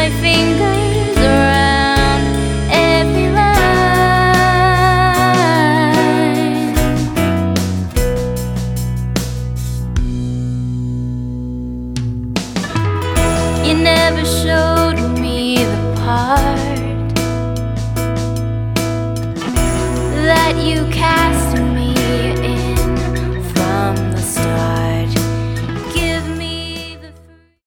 my fingers around every line. You never showed me the part that you cast in